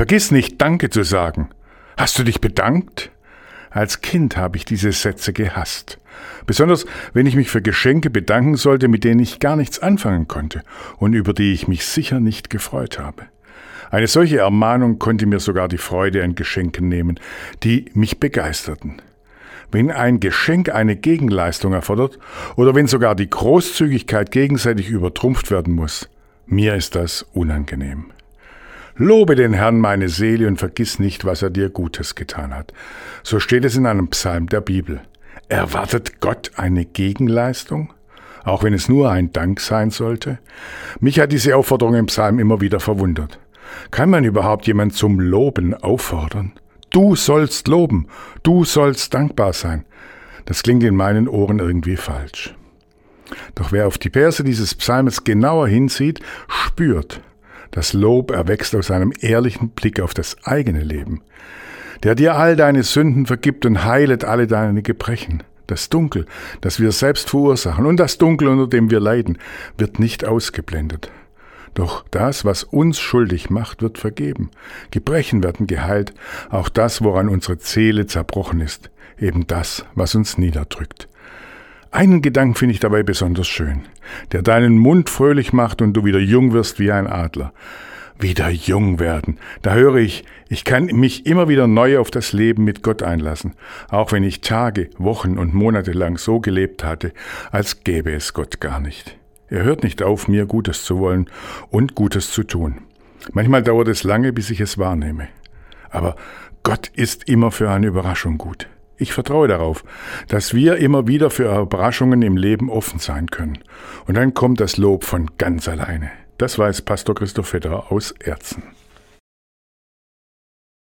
Vergiss nicht, Danke zu sagen. Hast du dich bedankt? Als Kind habe ich diese Sätze gehasst. Besonders, wenn ich mich für Geschenke bedanken sollte, mit denen ich gar nichts anfangen konnte und über die ich mich sicher nicht gefreut habe. Eine solche Ermahnung konnte mir sogar die Freude an Geschenken nehmen, die mich begeisterten. Wenn ein Geschenk eine Gegenleistung erfordert oder wenn sogar die Großzügigkeit gegenseitig übertrumpft werden muss, mir ist das unangenehm. Lobe den Herrn, meine Seele, und vergiss nicht, was er dir Gutes getan hat. So steht es in einem Psalm der Bibel. Erwartet Gott eine Gegenleistung? Auch wenn es nur ein Dank sein sollte? Mich hat diese Aufforderung im Psalm immer wieder verwundert. Kann man überhaupt jemand zum Loben auffordern? Du sollst loben, du sollst dankbar sein. Das klingt in meinen Ohren irgendwie falsch. Doch wer auf die Verse dieses Psalmes genauer hinsieht, spürt, das Lob erwächst aus einem ehrlichen Blick auf das eigene Leben, der dir all deine Sünden vergibt und heilet alle deine Gebrechen. Das Dunkel, das wir selbst verursachen, und das Dunkel, unter dem wir leiden, wird nicht ausgeblendet. Doch das, was uns schuldig macht, wird vergeben. Gebrechen werden geheilt, auch das, woran unsere Seele zerbrochen ist, eben das, was uns niederdrückt. Einen Gedanken finde ich dabei besonders schön, der deinen Mund fröhlich macht und du wieder jung wirst wie ein Adler. Wieder jung werden, da höre ich kann mich immer wieder neu auf das Leben mit Gott einlassen, auch wenn ich Tage, Wochen und Monate lang so gelebt hatte, als gäbe es Gott gar nicht. Er hört nicht auf, mir Gutes zu wollen und Gutes zu tun. Manchmal dauert es lange, bis ich es wahrnehme. Aber Gott ist immer für eine Überraschung gut. Ich vertraue darauf, dass wir immer wieder für Überraschungen im Leben offen sein können. Und dann kommt das Lob von ganz alleine. Das weiß Pastor Christoph Federer aus Erzen.